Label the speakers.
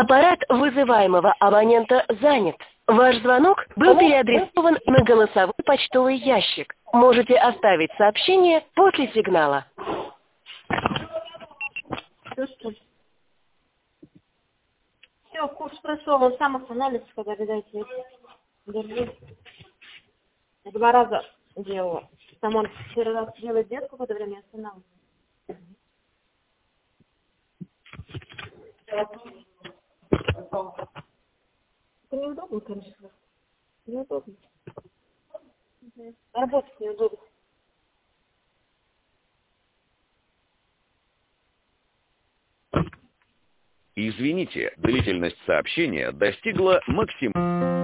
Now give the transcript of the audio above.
Speaker 1: Аппарат вызываемого абонента занят. Ваш звонок был переадресован на голосовой почтовый ящик. Можете оставить сообщение после сигнала.
Speaker 2: Все, курс прошел, он сам останавливается, когда видаете, держи. Я 2 раза делала. Там он 4 раза делает детку, в это время останавливается. Это неудобно, конечно. Неудобно. Работать неудобно.
Speaker 3: Извините, длительность сообщения достигла максимума.